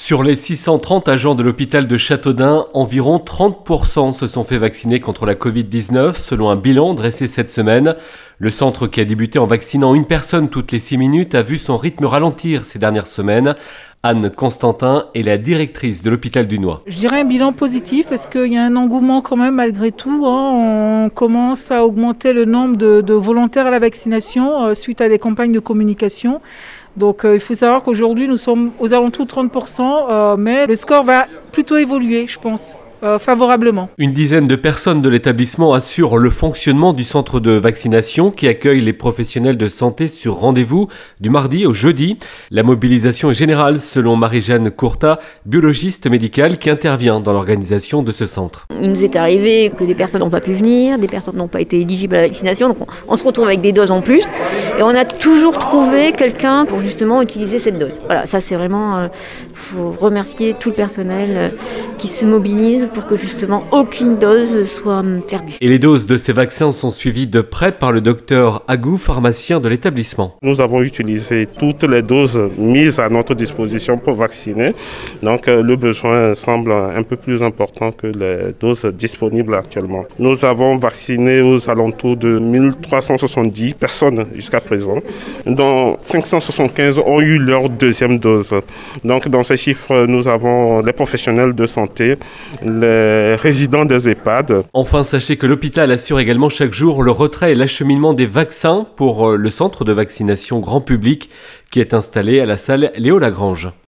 Sur les 630 agents de l'hôpital de Châteaudun, environ 30% se sont fait vacciner contre la Covid-19, selon un bilan dressé cette semaine. Le centre, qui a débuté en vaccinant une personne toutes les 6 minutes, a vu son rythme ralentir ces dernières semaines. Anne Constantin est la directrice de l'hôpital du Noy. Je dirais un bilan positif parce qu'il y a un engouement quand même malgré tout. On commence à augmenter le nombre de volontaires à la vaccination suite à des campagnes de communication. Donc il faut savoir qu'aujourd'hui nous sommes aux alentours de 30%, mais le score va plutôt évoluer, je pense. Favorablement. Une dizaine de personnes de l'établissement assurent le fonctionnement du centre de vaccination qui accueille les professionnels de santé sur rendez-vous du mardi au jeudi. La mobilisation est générale selon Marie-Jeanne Courtat, biologiste médicale qui intervient dans l'organisation de ce centre. Il nous est arrivé que des personnes n'ont pas pu venir, des personnes n'ont pas été éligibles à la vaccination, donc on se retrouve avec des doses en plus et on a toujours trouvé quelqu'un pour justement utiliser cette dose. Voilà, ça c'est vraiment, faut remercier tout le personnel qui se mobilise pour que justement aucune dose soit perdue. Et les doses de ces vaccins sont suivies de près par le docteur Agou, pharmacien de l'établissement. Nous avons utilisé toutes les doses mises à notre disposition pour vacciner. Donc le besoin semble un peu plus important que les doses disponibles actuellement. Nous avons vacciné aux alentours de 1370 personnes jusqu'à présent, dont 575 ont eu leur deuxième dose. Donc dans ces chiffres, nous avons les professionnels de santé, les résidents des EHPAD. Enfin, sachez que l'hôpital assure également chaque jour le retrait et l'acheminement des vaccins pour le centre de vaccination grand public qui est installé à la salle Léo Lagrange.